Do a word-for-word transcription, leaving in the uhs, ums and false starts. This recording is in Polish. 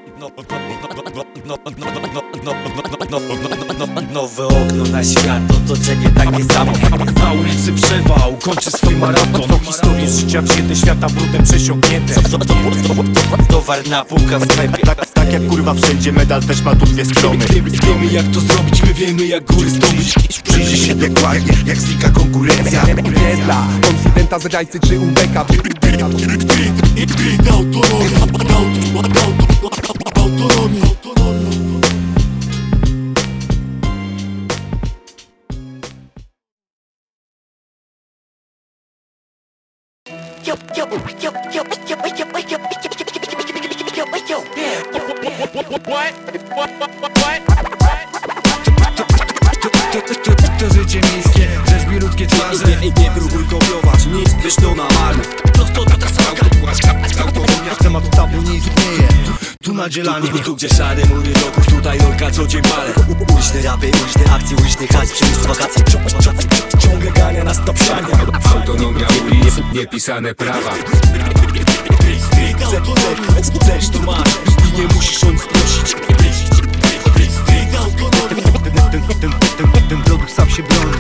Nowe okno na świat, otoczenie takie samo. Na ulicy przewał, kończy swój maraton. Historię życia wzięte, świata brudem przesiąknięte. Towar na półkach w sklepie. Tak, tak jak kurwa wszędzie, medal też ma tu dwie strony. Wiemy jak to zrobić, my wiemy jak góry zdobyć. Przyjrzy się dokładnie, jak znika konkurencja. Nie dla konfidenta, zdrajcy czy ubeka. Grid autonomii, autonomii. Yo, yo, yo, yo, yo, yo, yo, yo, yo, yo, What? What? What? To życie miejskie, rzeźbi ludzkie twarze. Nie, nie próbuj kopiować nic, wiesz to na marne. Prosto do trasaka. Autonomia, temat tabu nie istnieje. Tu nadzielanie. Tu gdzie szare mury roków, tutaj rolka co dzień palę. Uliczne rapy, uliczne akcje, uliczny hajs, przyjść wakacje. Ciągle gania nas to psiania. Autonomia ulic, niepisane prawa. Chcesz to masz i nie musisz on sprosić. Ten, ten, ten, ten, ten produkt sam się broni.